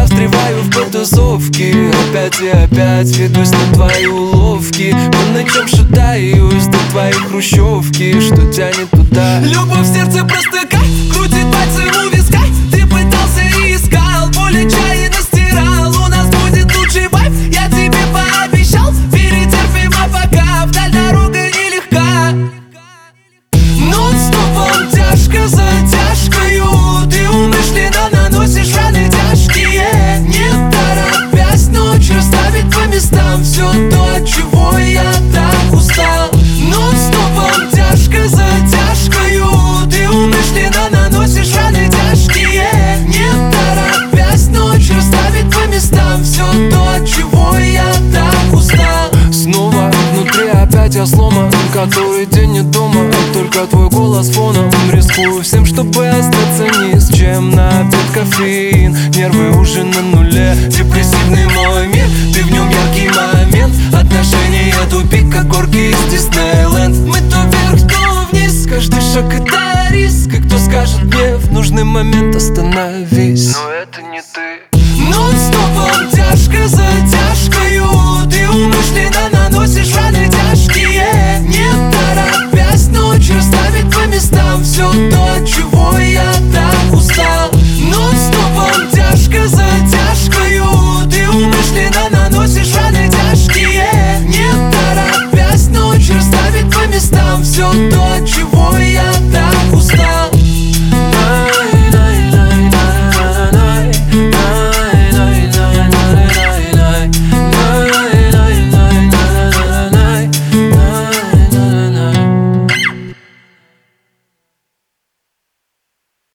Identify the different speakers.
Speaker 1: встреваю в потусовки. Опять и опять ведусь на твои уловки. По ночам шатаюсь до твоей хрущевки, что тянет туда.
Speaker 2: Любовь в сердце просто кайф, крутит пальцем у виска. Ты пытался и искал, боль отчаянно стирал. У нас будет лучший вайб, я тебе пообещал. Перетерпим, а пока вдаль дорога нелегка. Нон-стопом тяжко за тяжкою. Ты умышленно наносишь раны тяжкие, не торопясь ночь расставить по местам все то, от чего я так устал. Нон-стопом тяжко за тяжкою. Ты умышленно наносишь раны тяжкие, не торопясь ночь расставить по местам все то, от чего я так устал.
Speaker 1: Снова внутри опять я сломан, который день не дома, только твой голос фоном. Рискую всем, чтобы остаться ни с чем. На обед кофеин, нервы уже на нуле. Депрессивный мой мир, ты в нем яркий момент. Отношения тупик, как горки из Диснейленд.
Speaker 2: Мы то вверх, то вниз,
Speaker 1: Каждый шаг это риск, и кто скажет мне в нужный момент остановись.